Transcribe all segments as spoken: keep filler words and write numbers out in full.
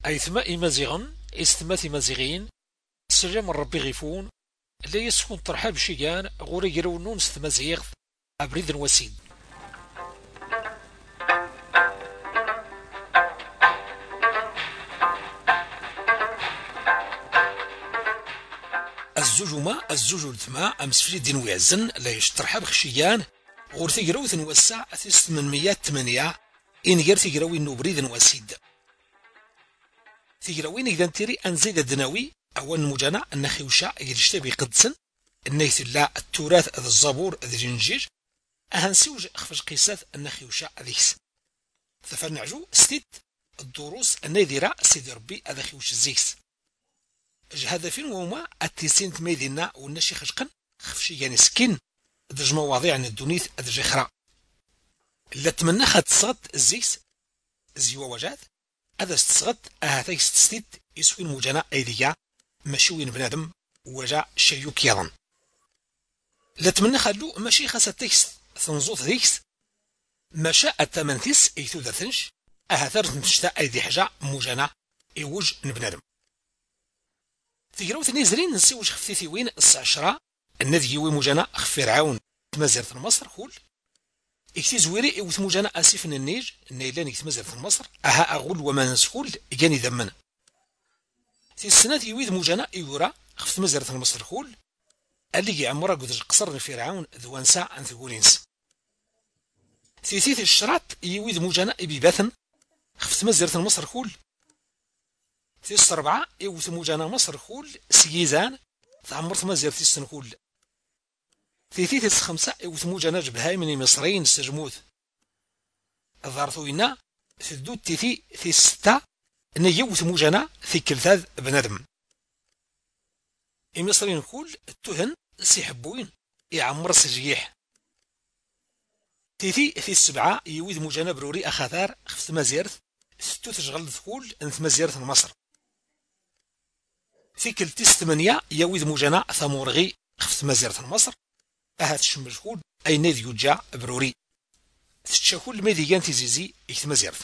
أيثما إمازيغن إستما إمازيغين السلام ربي غيفون لا يسكن ترحاب شيان غوري يرونون ستمازيغ أبريد وسيد. الزوجما الزوج الثما أمسفلي دين ويعزن لا يشترحاب خشيان غور تيقراو تنوسع تيس ثمانمية ثمانية إن غير تيقراو إنو بريد وسيد تيقراوين إذا تيري أنزيد الدناوي أول مجانا أن خيوشا يجتبي قدسن النيث لا التراث ذا الزبور ذا الجنجيج أهنسيوج أخفش قيسات أن خيوشا ذيس ثفرنعجو ستيت الدروس النذيرة سيدي ربي هذا خيوش الزيس هذا فين وما التيسين تميدنا والنشي خشقن خفشي يعني سكين درج مواضيع عن الدونيث درج خرا لا تمنى خد تصغد الزيس زيوا وجات هذا استصغد هذا ستيت يسوين مجانا أيديا مشوين بنادم وجا شيوك يضن لا تمنى خلو ماشي خاصة تيكس تنزوط ذيكس ما شاء التمنثيس ايثو ذا ثنش اهثرت نتشتا ايدي حاجة مجانا ايوج نبنادم تيقراو تنيزرين نسيوش خفتيثي وين السعشرة النذي يوي مجانا خفرعون تمازرت مصر خول اكتي زويري اوث مجانا اسيف النيج النيلان يتمازرت مصر اها اغول وما نسخول جاني ذمنا في السنة يويد مجانا ايورا خفت مزرت مصر خول اللي يعمرها قدر قصر فرعون ذوان ساعة ثقولينس في ثيث الشراط يويد مجانا ابي باثن خفت مزرت مصر خول في السربعة يوث مجانا مصر خول سيزان تعمرت مزرت السنخول في ثيث الخمسة يوث مجانا جبهاي من المصريين السجموث الظارثوينا في الدود تيثي في الستة ان يوث مجانا في كلثاذ بنادم المصريين كل التهن سيحبوين يعمر السجيح تيثي في السبعة يويد مجانا بروري أخاثار خفت مزيرث ستو تشغل ثقول انث مزيرث مصر في كلتيس ثمانية يويد مجانا ثمورغي خفت مزيرث مصر أهات شمشكول أي نيذ يوجا بروري تشاكول ميديان تيزيزي إيث مزيرث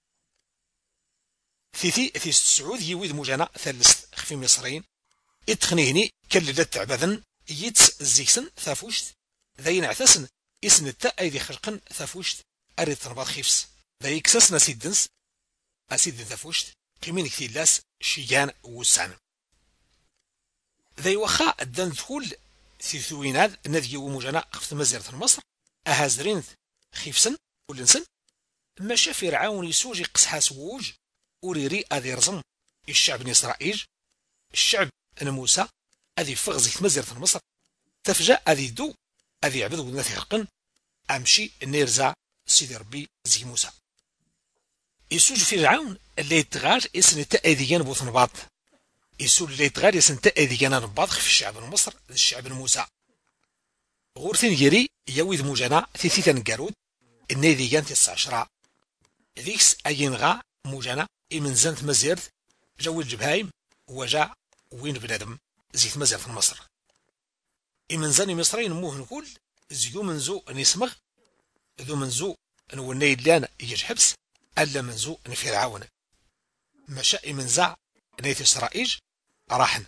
ثيثي في السعود يويد مجانا ثالث خفي مصريين اتخنيني كللت تعبذن يتس الزيكسن ثافوشت ذين اعتسن اسن التاء ايدي خلقن ثافوشت اريد ترباط خيفس ذا يكسسنا سيدنس اسيد ثافوشت قيمين كثيلاس شيان وسان ذا يوخا الدن دخول ثيثويناد النذي ومجانا قفت مزيرة مصر اهازرين خيفسن ولنسن ماشا فرعون يسوجي قصحا سووج وريري اذي رزم الشعب نسرائيل الشعب أنا موسى أذي فغزي مزيرة مصر تفجأ أذي دو أذي عبد ودنا ثقن أمشي نيرزا سيدي ربي زي موسى يسوج فرعون اللي يتغار اسن تأذيان بوثنباط يسول اللي يتغار اسن تأذيان نباط في الشعب المصر الشعب الموسى غورثين يري يويذ موجانا ثيثيثا قارود النيذيان تسع عشرة ذيكس أينغا موجانا إمن زنت مزيرت جو الجبهايم وجاء وين بنادم زيت مزال في مصر إمن زاني مصرين موه نقول زيو منزو نسمغ ذو منزو أنو النيلان يجي حبس ألا منزو نفرعون مشاء من زع نيث إسرائيل راحن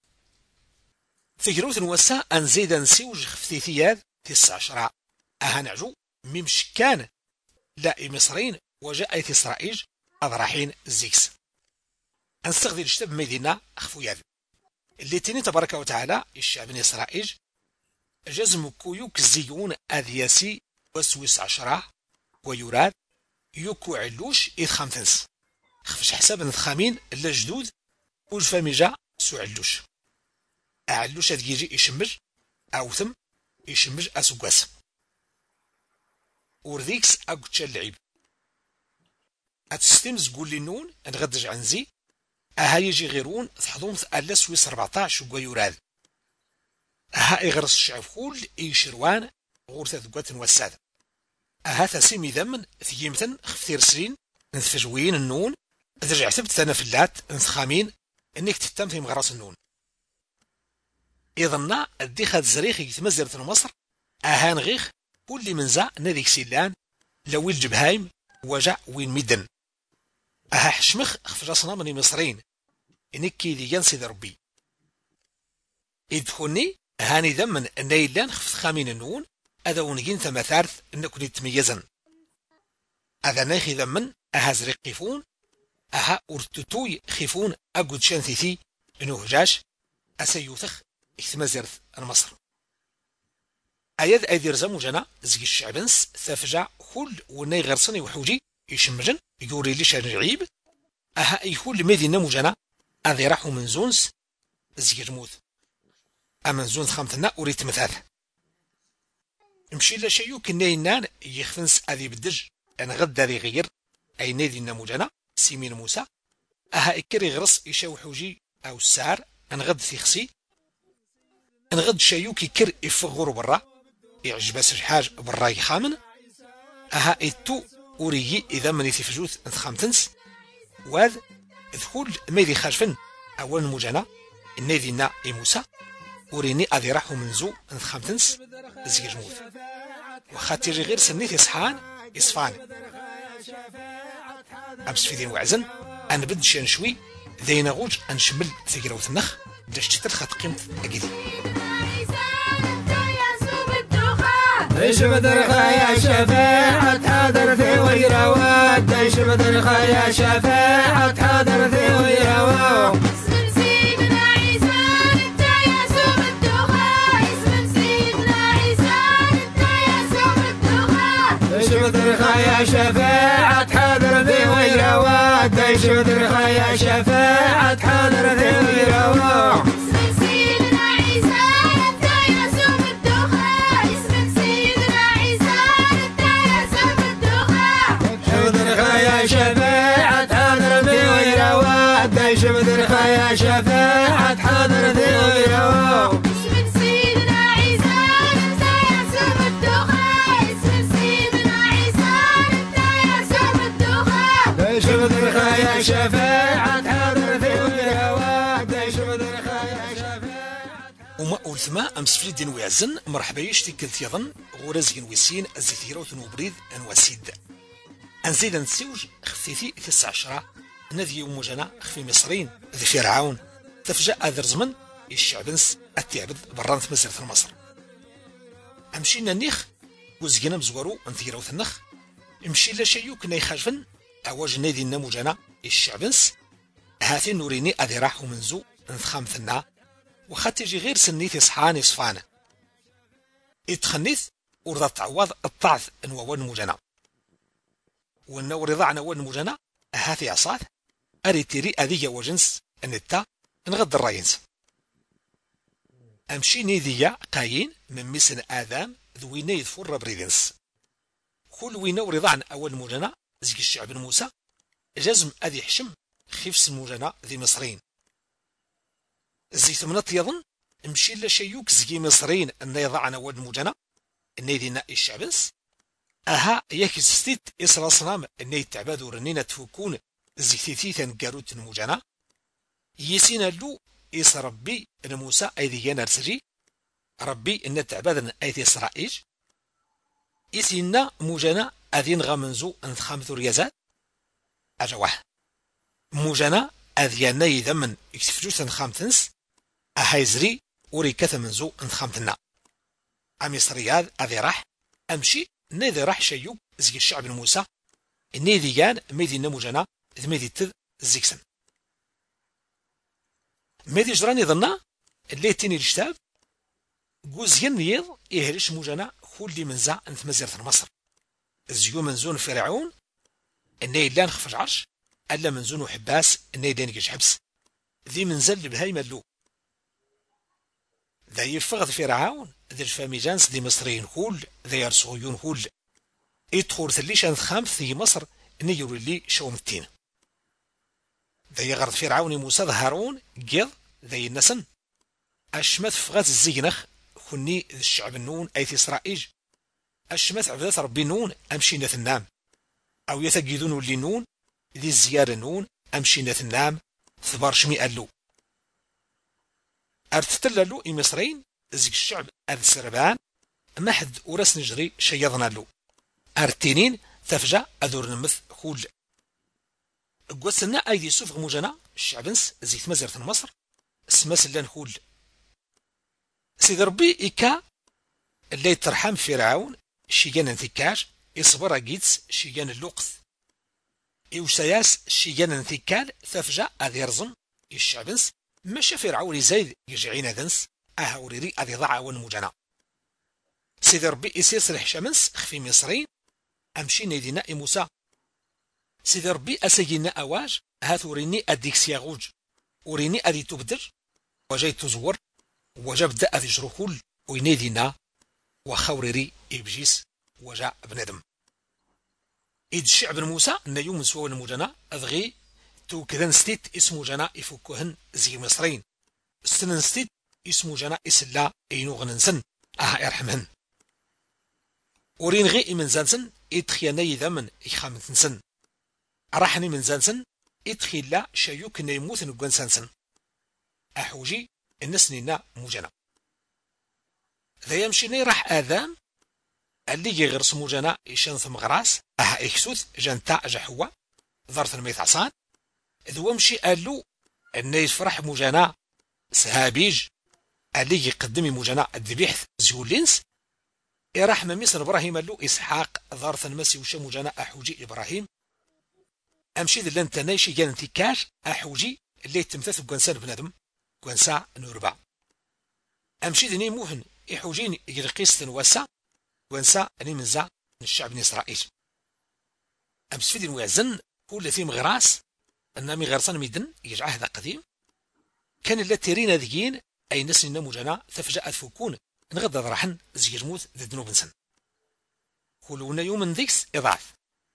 فكروت نوسا أن زيد نسيوج خفتيثيات تسع عشرة أهنعجو ممش كان لا مصرين وجاء ايث إسرائيل أضراحين زيكس أنستخدم الشتب مدينة أخفو ياذ اللي تاني تبارك وتعالى الشعب بني إسرائيل جزم كويوك زيون أذياسي وسويس عشرة ويراد يوكو علوش إذ خامتنس خفش حساب نثخامين اللي جدود والفاميجا سو علوش أعلوش هذ يجي يشمج أوثم يشمج أسوقاس ورديكس أقوتش اللعيب أتستمز قول لي نون نغدج عن زي أها يجي غيرون تحضون ألا سويس أربعتاش ويراد أها إغرس الشعب كل إيشروان غورثة ثقوات وساد أها تسيمي ذمن ثيمتن خفتير سرين نثفجوين النون ترجع ثبت ثنا فلات نثخامين إنك تتمتي مغرس النون إذن الديخة الزريخ يتمزر مصر أها نغيخ كل منزع نذيك سيلان لو الجبهايم وجع وين مدن أها حشمخ خفجاسنا من مصرين إنكي دي ينسي ربي إدخلني هاني ذمن النيلان خفت خامين النون أذا ونجين ثم ثارث إنكم يتميزن أذا ناخي ذمن أهاز رقفون أها أرتتوي خيفون أقود شانثيثي إنه هجاش أسيوثخ إثمازرث المصر أياد أيدير زمو جنا زي الشعبنس ثافجع كل وناي غرسني وحوجي يشمجن يقولي ليش الرعيب أها يقول ميدي نمو جنا أذي راحوا من زونس زي الموت أمن زون خامتنا أريد مثاله مشي لا شيء كناي نان يخفنس أذي بدج أنا غد ذي غير أي نادي نمو جنا سيمين موسى أها إكري غرس يشاو حوجي أو السعر أنا غد ثيخسي أنا غد شيوكي كر يفغور برا يعجبس الحاج برا يخامن أها إتو أوريجي إذا مني تفجوث أنت خامتنس وهذا ذكول ميدي خاشفن أول مجانا النادي نا موسى أوريني أذي راحو منزو أنت خامتنس زي جموث وخاتيجي غير سنيت يصحان يصفان أمس في دين وعزن أنا بدش نشوي ذي نغوج أنشمل ثقيروث النخ داش تترخط قيمة أجدي ايش بدرخا يا شفاعة حاضر في ويروات ايش بدرخا يا شفاعة حاضر في ويروات اسم سيدنا عيسى انت يا سوم الدخان اسم سيدنا عيسى انت يا سوم الدخان ايش بدرخا يا شفاعة حاضر في ويروات ايش بدرخا يا شفاعة حاضر في ويروات اسم سيدنا عيسى انت يا سوم الدخان اسم سيدنا عيسى انت يا سوم الدخان بدرخا يا شفاعة حاضر في ويروات ايش بدرخا يا شفاعة حاضر في ويروات اسم سيدنا عيسى انت يا سوم الدخان اسم سيدنا عيسى انت يا سوم الدخان ايش بدرخا يا شفاعة حاضر في ويروات ايش بدرخا يا شفاعة وما أولثما أمس في الدين ويعزن مرحبا يشتي يظن غورزين ويسين الزيتيروت وبريد أنواسيد أنزيد نسيوج خفيفي تسع عشرة نذي ومجانا خفي مصرين ذي فرعون تفجأ أذر زمن الشعبنس التعبد برانت مزرث مصر أمشينا النيخ وزينا مزورو انثيروث النخ امشي لا شيو كنا يخاشفن أواج نادي النموجانا الشعبنس هاتي نوريني أذي راحو منزو انثخام ثنا وخاتيجي غير سنيتي صحاني صفانه اتخنيث ورضا تعوض الطعث انوان مجانا والنو رضاعنا ون مجانا هاتي عصاث أريتيري أذية وجنس النتا نغد الراينس أمشي نيذية قاين من مسن آذام ذوي نيذ فور بريدنس كل وينو رضاعن أول مجانا زي الشعب موسى جزم أذي حشم خفس مجانا ذي مصرين زي ثمنات يظن امشي لا شيوك زي مصرين أن يضعنا ود مجانا النيدي نائي الشعبنس أها ياك ستيت إسرا صنام النيد تعباد ورنينة تفكون زي ثيثيثا قاروت مجانا يسينا اللو إس ربي إن موسى أيدي جانا رسجي ربي إن تعبادنا أيدي إسرائيل يسينا مجانا أذين غامنزو أن خامثو ريازات أجواه مجانا أذيانا يذمن اكتفجوثا خامتنس أهايزري وري كثمنزو أن خامتنا أم يسرياد أذي راح أمشي نيذي راح شيوب زي الشعب الموسى نيذي جان ميدي نموجانا ذ ميدي تذ زيكسن ميدي جراني ظنا اللي تيني الكتاب جوزين نيض يهرش موجانا كل منزع أنت مزيرة مصر زيو منزون فرعون الني لا نخفج عرش ألا منزون وحباس الني دينيش حبس ذي منزل بهاي ملو ذا يفغض فرعون ذي الفاميجانس ذي مصريين كل ذي يرسغيون كل يدخل ثليش أنت خامث ذي مصر إني يوري لي شوم التين ذي يغرد فرعون موسى هارون جيض ذي النسن أشمت فغاز الزينخ خني ذي الشعب النون أيث إسرائيل أشمت عبدات ربي نون أمشي نثنام أو يتجدون اللي نون ذي الزيارة نون أمشي نثنام ثبار شمي ألو أرتتللو إمصرين زي الشعب السربان ما حد ورس نجري شيضنا له أرتينين تفجع أذور نمث خول قوسنا ايدي سوف موجنا الشعبنس زيت مزرة مصر سماس اللي نقول سيد ربي إيكا اللي ترحم فرعون شيجان انثكاج يصبر جيتس شيجان اللقث إوسياس شيجان انثكال ثفجا أذي يرزم الشعبنس ماشا فرعون زايد يجعين ذنس أهوريري أذي ضاع ونموجنا سيد ربي إسيس الحشامنس خفي مصرين أمشي نيدينا موسى سيد ربي أسيجينا أواج هاثوريني أديك سياغوج وريني أذي تبدر وجاي تزور وجبدا أذي جروكول وينيدينا وخوريري إبجيس وجاء بندم إذ الشعب موسى نيوم سوى المجنا أذغي تو كذا نستيت اسمو جنا يفكوهن زي مصرين استنن نستيت اسمو جنا إسلا إينو غننسن أها إرحمهن ورين غي من زانسن إدخياني ذمن إخامن تنسن راحني من زانسن إدخيلا شيوك نيموت نقوان سانسن أحوجي النسنينا موجنا ذا يمشيني راح آذان اللي يغير سمو جنا يشان ثم غراس أها إكسوث جانتا جحوا ضرث الميت عصان ذو امشي قالو أنه يفرح موجنا سهابيج اللي يقدمي موجنا الذبيحث زيولينس إراح مميس إبراهيم قالو إسحاق ضرث المسي وشا موجنا أحوجي إبراهيم أمشي ذي لن تنايشي جان تيكاش أحوجي اللي تمثث بقنسان بنادم قنسا نوربا أمشي ذي نيموهن يحوجين يرقيس تنوسا وانسى أني من زع من الشعب من إسرائيل أمس فيدي ويزن هو اللي فيه مغراس أنامي غرسان ميدن يجع هذا قديم كان اللي تيرين ذيين أي نسل نمو جنا تفجأت فوكون نغض ذرحن زي جموث ذي دنوب نسن كلونا يوم من ذيكس إضعاف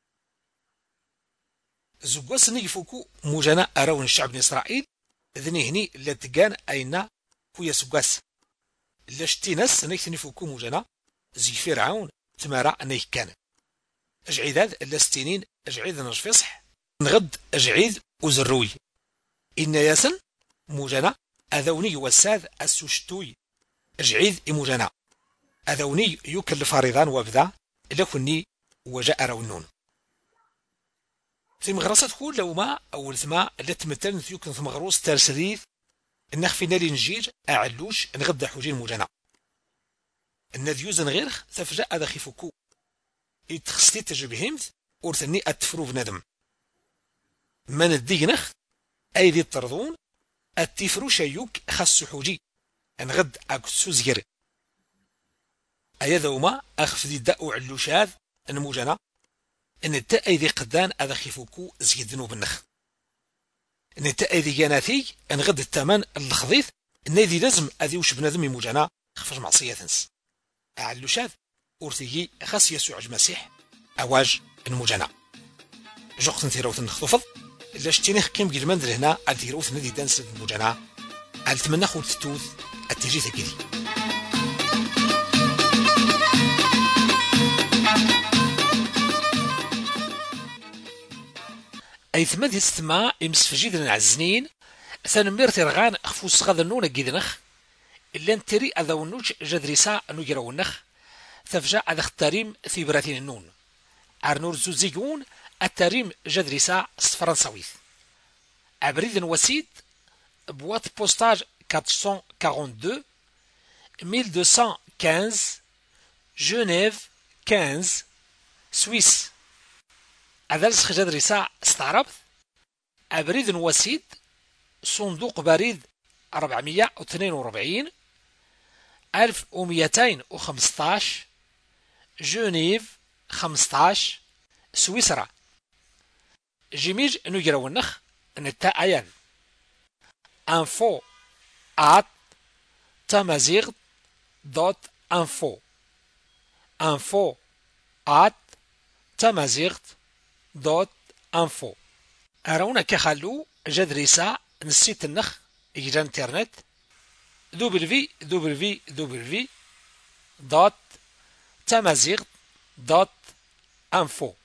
زقوس نيجي فوكو موجنا أراون الشعب من إسرائيل ذني هني اللي تجان أينا كويا سقاس اللي شتينس نيكتني فوكو موجنا زي فرعون تمارع أنيه كان أجعيذ اللستينين أجعيذ نرفصح نغد أجعيذ وزروي إن ياسن موجنا أذوني وساذ السوشتوي أجعيذ إموجنا أذوني يكل فارضان وابذا لكني وجاء رونون في مغرسة كل لو ما أول ثما اللي تمثلن يمكن في مغروس ترسريث النخفي نالي نجير أعلوش نغد حوجين موجنا النذيوزن غير تفجأ هذا خيفوكو يتخستي تجربهمت ورثني أتفرو بندم من الدينخ أي ذي الطرضون التفرو شيوك خاص حوجي انغد أكسو زير أيذا وما أخف ذي داء علوشاذ نموجنا إن التأي ذي قدان هذا خيفوكو زيدنو بالنخ إن التأي ذي جاناثي انغد التمن الخضيث إن ذي لازم أذي وش بندم يموجنا خفج معصية تنس أعلوشاذ أورثيه خاص يسوع المسيح أواج المجنى جوقت نثيروث نخطفض لاش تينيخ كيم قيل مندر هنا أثيروث ندي دانس المجنى ألتمنى خول تتوث التجي ثقيلي أي ثمد استماع يمسفجيد العزنين ثانمير ترغان خفوس غاذا النون قيدنخ إلا نتري أذا ونوش جدريسا نجرا النخ تفجأ أذا التريم في براتين النون أرنور زوزيجون التريم جدريسا فرنساويث أبريد وسيد بوات بوستاج أربعمية واثنين وأربعين ألف ومئتين وخمسة عشر جنيف خمسة سويس أذلس جدريسا استعربت أبريد وسيد صندوق بريد أربعمية واثنين وأربعين ألف ومئتين وخمسة عشر جنيف خمسة عشر سويسرا جميج نجرا ونخ نتا عيان info at tamazight دوت info info at tamazight دوت info أرونا كخلو جدريسا نسيت النخ يجي انترنت دبليو دبليو دبليو دوت tamazight دوت info